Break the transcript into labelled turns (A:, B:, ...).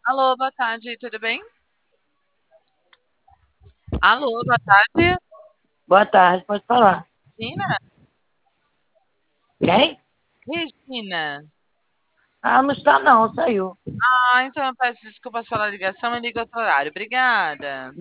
A: Alô, boa tarde, tudo bem? Alô, boa tarde,
B: Boa tarde, pode falar.
A: Regina?
B: Quem?
A: Regina.
B: Ah, não está não, saiu.
A: Então eu peço desculpas pela ligação e ligo outro horário. Obrigada.